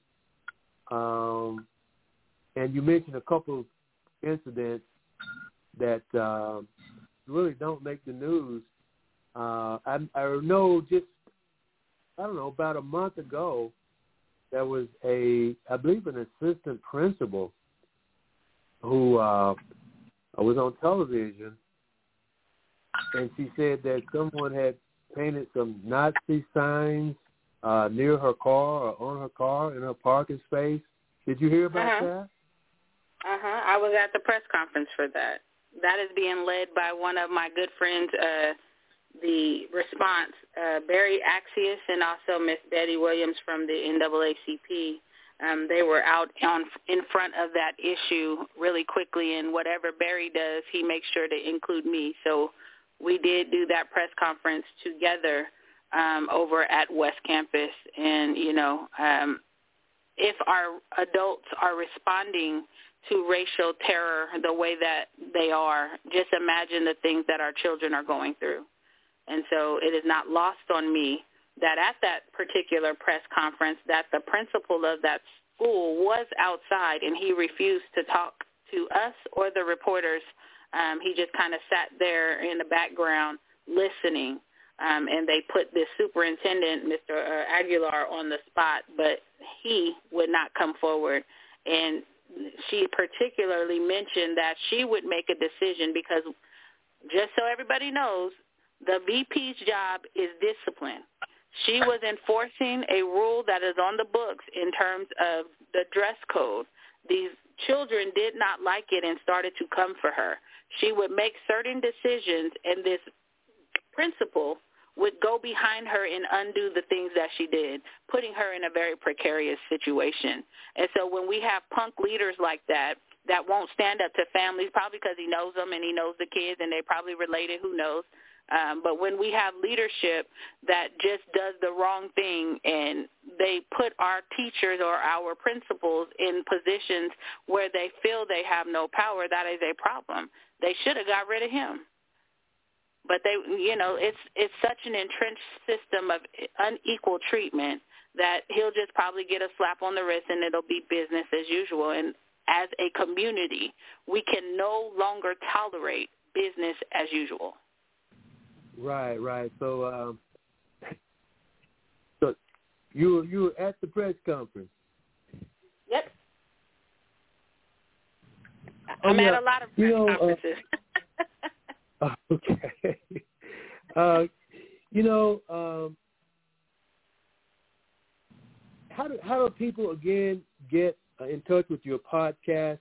Um, and you mentioned a couple of incidents that uh, really don't make the news. Uh, I, I know just, I don't know, about a month ago, there was a, I believe an assistant principal who uh, was on television, and she said that someone had painted some Nazi signs uh, near her car or on her car in her parking space. Did you hear about uh-huh. that? Uh-huh. I was at the press conference for that. That is being led by one of my good friends, uh, the response, uh, Barry Axius, and also Miss Betty Williams from the N double A C P. Um, they were out on, in front of that issue really quickly, and whatever Barry does, he makes sure to include me. So we did do that press conference together um, over at West Campus. And, you know, um, if our adults are responding to racial terror the way that they are, just imagine the things that our children are going through. And so it is not lost on me that at that particular press conference that the principal of that school was outside and he refused to talk to us or the reporters. Um, he just kind of sat there in the background listening, um, and they put this superintendent, Mister Aguilar, on the spot, but he would not come forward. And she particularly mentioned that she would make a decision because, just so everybody knows, the V P's job is discipline. She was enforcing a rule that is on the books in terms of the dress code. These children did not like it and started to come for her. She would make certain decisions, and this principal would go behind her and undo the things that she did, putting her in a very precarious situation. And so when we have punk leaders like that, that won't stand up to families, probably because he knows them and he knows the kids and they probably related, who knows. Um, but when we have leadership that just does the wrong thing and they put our teachers or our principals in positions where they feel they have no power, that is a problem. They should have got rid of him. But they, you know, it's it's such an entrenched system of unequal treatment that he'll just probably get a slap on the wrist and it'll be business as usual. And as a community, we can no longer tolerate business as usual. Right, right. So, um, so you were, you were at the press conference. Yep. Oh, I'm yeah. at a lot of press you know, conferences. Uh, okay. uh, you know, um, how do how do people again get uh, in touch with your podcast?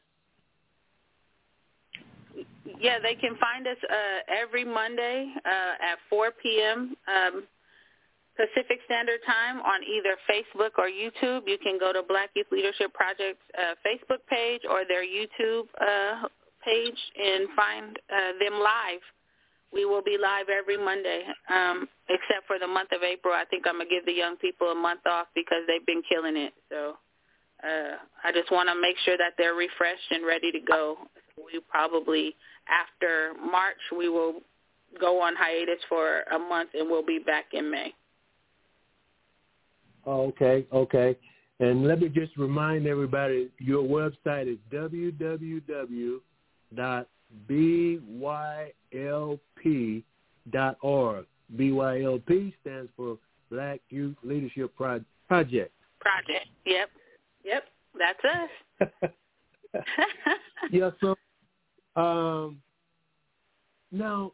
Yeah, they can find us uh, every Monday uh, at four p.m. Um, Pacific Standard Time on either Facebook or YouTube. You can go to Black Youth Leadership Project's uh, Facebook page or their YouTube uh, page and find uh, them live. We will be live every Monday, um, except for the month of April. I think I'm going to give the young people a month off because they've been killing it. So uh, I just want to make sure that they're refreshed and ready to go. We probably, after March, we will go on hiatus for a month, and we'll be back in May. Oh, okay, okay. And let me just remind everybody, your website is w w w dot b y l p dot org. B Y L P stands for Black Youth Leadership Pro- Project. Project, yep. Yep, that's us. Yes, so um, now,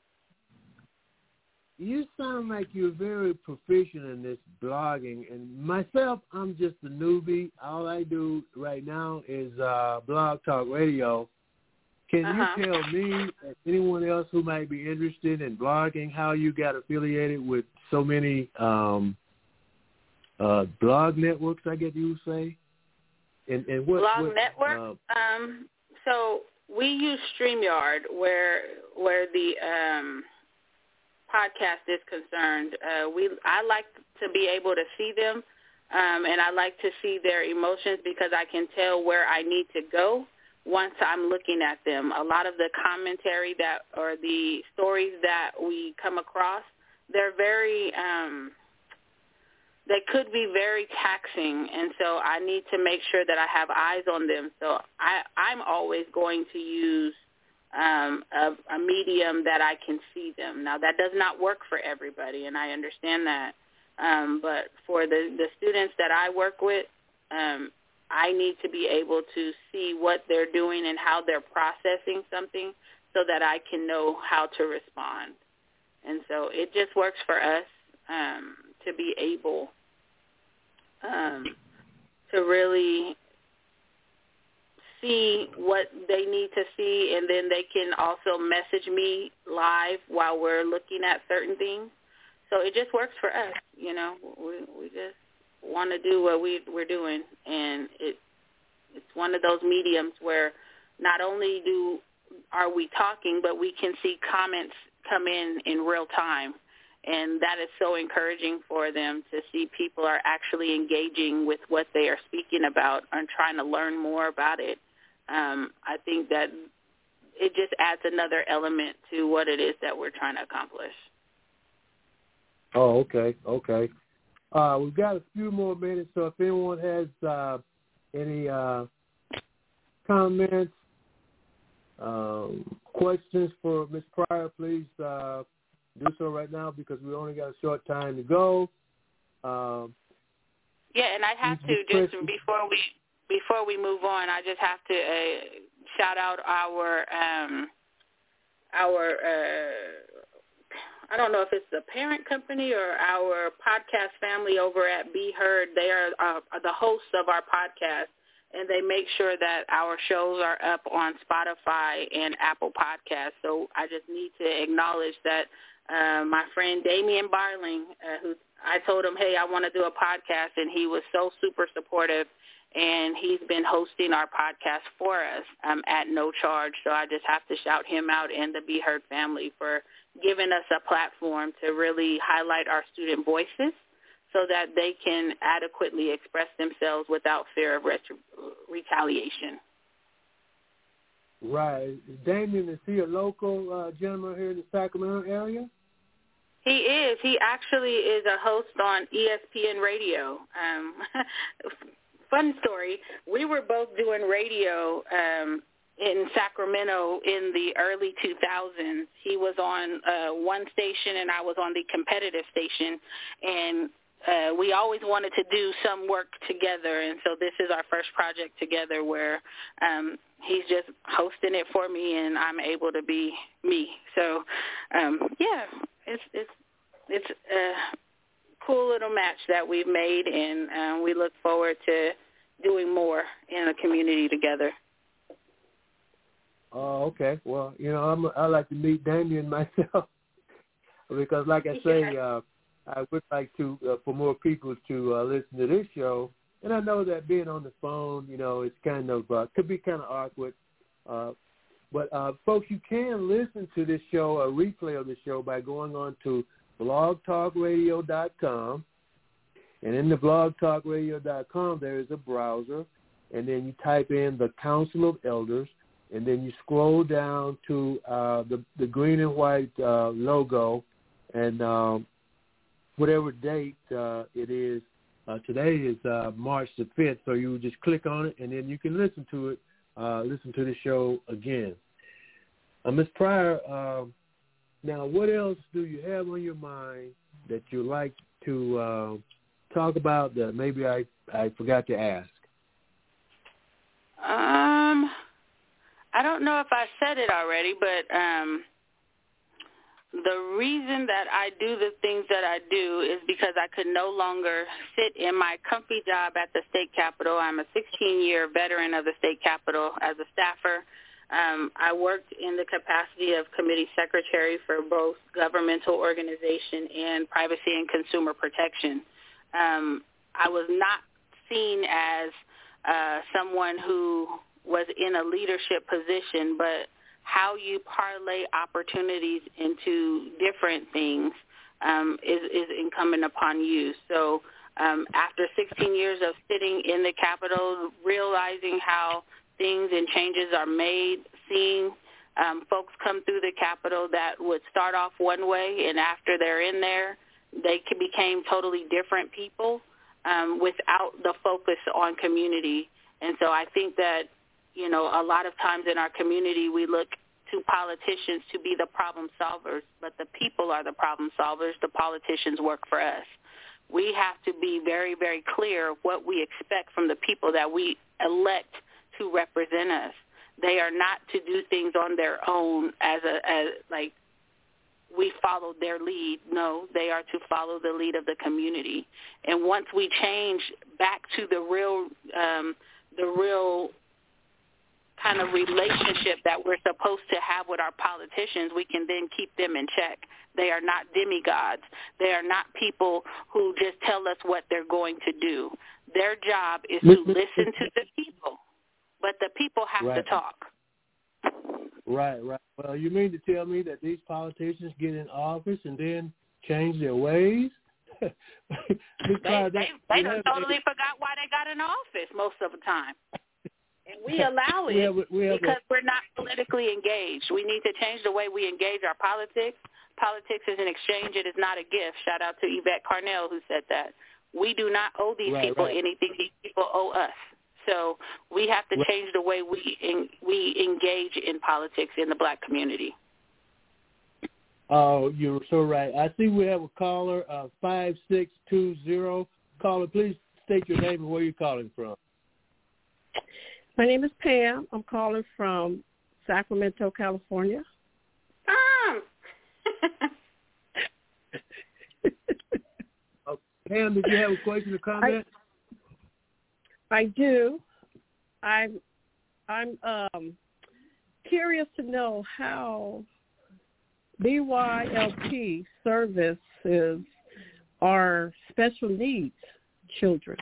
you sound like you're very proficient in this blogging. And myself, I'm just a newbie. All I do right now is uh, Blog Talk Radio. Can uh-huh. you tell me, and anyone else who might be interested in blogging, how you got affiliated with so many um, uh, blog networks, I guess you would say? And, and what, blog what, network? Uh, um, so we use StreamYard where where the um, podcast is concerned. Uh, we I like to be able to see them um, and I like to see their emotions because I can tell where I need to go once I'm looking at them. A lot of the commentary that or the stories that we come across, they're very um, they could be very taxing, and so I need to make sure that I have eyes on them. So I, I'm always going to use um, a, a medium that I can see them. Now, that does not work for everybody, and I understand that. Um, but for the, the students that I work with, um, I need to be able to see what they're doing and how they're processing something so that I can know how to respond. And so it just works for us um, to be able um, to really see what they need to see, and then they can also message me live while we're looking at certain things. So it just works for us, you know. We we just want to do what we, we're doing, and it it's one of those mediums where not only do are we talking, but we can see comments come in in real time, and that is so encouraging for them to see people are actually engaging with what they are speaking about and trying to learn more about it. Um, I think that it just adds another element to what it is that we're trying to accomplish. Oh, okay, okay. Uh, we've got a few more minutes, so if anyone has uh, any uh, comments, um, questions for Miz Pryor, please uh, do so right now because we only got a short time to go. Um, yeah, and I have to just before we before we move on, I just have to uh, shout out our um, our. Uh, I don't know if it's the parent company or our podcast family over at Be Heard. They are uh, the hosts of our podcast, and they make sure that our shows are up on Spotify and Apple Podcasts. So I just need to acknowledge that uh, my friend Damian Barling, uh, who I told him, hey, I want to do a podcast, and he was so super supportive, and he's been hosting our podcast for us um, at no charge. So I just have to shout him out and the Be Heard family for giving us a platform to really highlight our student voices so that they can adequately express themselves without fear of retri- retaliation. Right. Damien, is he a local uh, gentleman here in the Sacramento area? He is. He actually is a host on E S P N Radio. Um, fun story. We were both doing radio um, in Sacramento in the early two thousands. He was on uh, one station and I was on the competitive station, and uh, we always wanted to do some work together, and so this is our first project together where um, he's just hosting it for me and I'm able to be me. So, um, yeah, it's it's it's a cool little match that we've made, and um, we look forward to doing more in the community together. Oh, okay. Well, you know, I'm, I like to meet Damien myself because, like I say, uh, I would like to uh, for more people to uh, listen to this show. And I know that being on the phone, you know, it's kind of uh, could be kind of awkward. Uh, but uh, folks, you can listen to this show, a replay of the show, by going on to blog talk radio dot com. And in the blog talk radio dot com, there is a browser, and then you type in the Council of Elders. And then you scroll down to uh, the, the green and white uh, logo, and um, whatever date uh, it is, uh, today is uh, March the fifth, so you just click on it, and then you can listen to it, uh, listen to the show again. Uh, Miz Pryor, uh, now what else do you have on your mind that you like to uh, talk about that maybe I, I forgot to ask? Um... I don't know if I said it already, but um, the reason that I do the things that I do is because I could no longer sit in my comfy job at the state capitol. I'm a sixteen-year veteran of the state capitol as a staffer. Um, I worked in the capacity of committee secretary for both governmental organization and privacy and consumer protection. Um, I was not seen as uh, someone who was in a leadership position, but how you parlay opportunities into different things um, is, is incumbent upon you. So um, after sixteen years of sitting in the Capitol, realizing how things and changes are made, seeing um, folks come through the Capitol that would start off one way, and after they're in there, they became totally different people um, without the focus on community. And so I think that, you know, a lot of times in our community we look to politicians to be the problem solvers, but the people are the problem solvers. The politicians work for us. We have to be very, very clear what we expect from the people that we elect to represent us. They are not to do things on their own as a as like we followed their lead. No, they are to follow the lead of the community. And once we change back to the real um, the real kind of relationship that we're supposed to have with our politicians, we can then keep them in check. They are not demigods. They are not people who just tell us what they're going to do. Their job is to listen to the people, but the people have right. to talk. Right, right. Well, you mean to tell me that these politicians get in office and then change their ways? they they, they, they done totally forgot why they got in office most of the time. And we allow it we have, we have because a, we're not politically engaged. We need to change the way we engage our politics. Politics is an exchange. It is not a gift. Shout out to Yvette Carnell who said that. We do not owe these right, people right. anything. These people owe us. So we have to right. change the way we in, we engage in politics in the black community. Oh, you're so right. I see we have a caller, uh, five six two zero. Caller, please state your name and where you're calling from. My name is Pam. I'm calling from Sacramento, California. Pam! uh, Pam, did you have a question or comment? I, I do. I'm I'm um, curious to know how B Y L P services are special needs children.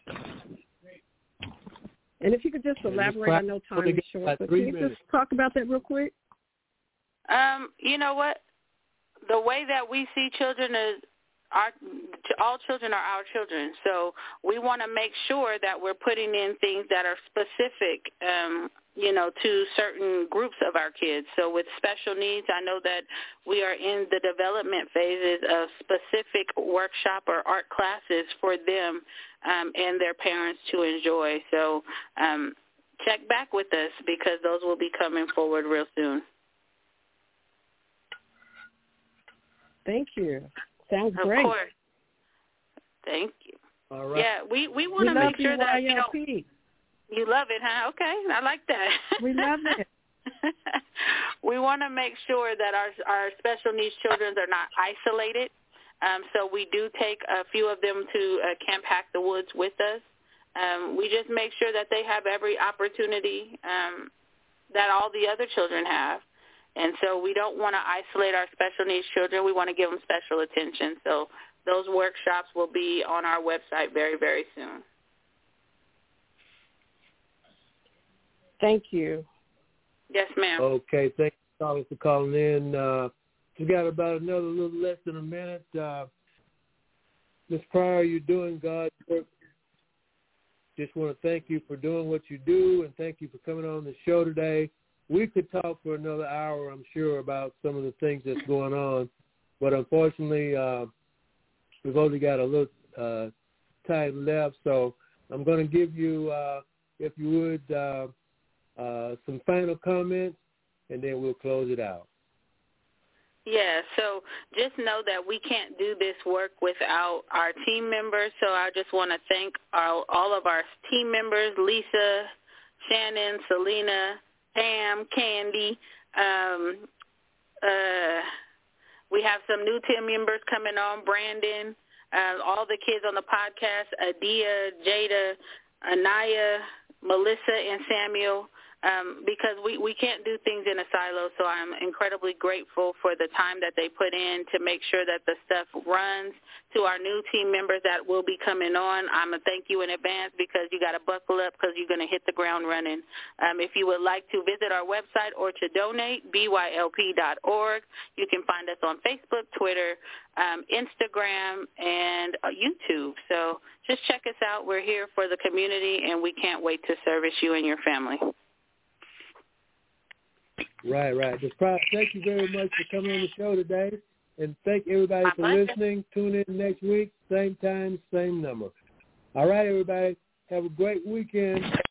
And if you could just elaborate, I know time is short, but can you just talk about that real quick? Um, you know what? The way that we see children is our, all children are our children. So we want to make sure that we're putting in things that are specific, um, you know, to certain groups of our kids. So with special needs, I know that we are in the development phases of specific workshop or art classes for them um, and their parents to enjoy. So um, check back with us because those will be coming forward real soon. Thank you. Sounds of great. Of course. Thank you. All right. Yeah, we, we want to make sure that, you know, you love it, huh? Okay, I like that. We love it. We want to make sure that our our special needs children are not isolated. Um, so we do take a few of them to uh, Camp Hack the Woods with us. Um, we just make sure that they have every opportunity um, that all the other children have. And so we don't want to isolate our special needs children. We want to give them special attention. So those workshops will be on our website very, very soon. Thank you. Yes, ma'am. Okay, thank you for calling in. Uh, we got about another little less than a minute. Uh, Miz Pryor, you're doing God's work. Just want to thank you for doing what you do, and thank you for coming on the show today. We could talk for another hour, I'm sure, about some of the things that's going on, but unfortunately, uh, we've only got a little uh, time left, so I'm going to give you, uh, if you would, uh, uh, some final comments, and then we'll close it out. Yeah, so just know that we can't do this work without our team members, so I just want to thank our, all of our team members, Lisa, Shannon, Selena, Pam, Candy. Um, uh, we have some new team members coming on, Brandon, uh, all the kids on the podcast, Adia, Jada, Anaya, Melissa, and Samuel. um, because we, we can't do things in a silo. So I'm incredibly grateful for the time that they put in to make sure that the stuff runs. To our new team members that will be coming on, I'm going to thank you in advance because you got to buckle up because you're going to hit the ground running. Um, if you would like to visit our website or to donate, B Y L P dot org. You can find us on Facebook, Twitter, um, Instagram, and uh, YouTube. So just check us out. We're here for the community, and we can't wait to service you and your family. Right, right. But Prof, thank you very much for coming on the show today, and thank everybody My for pleasure. listening. Tune in next week, same time, same number. All right, everybody. Have a great weekend.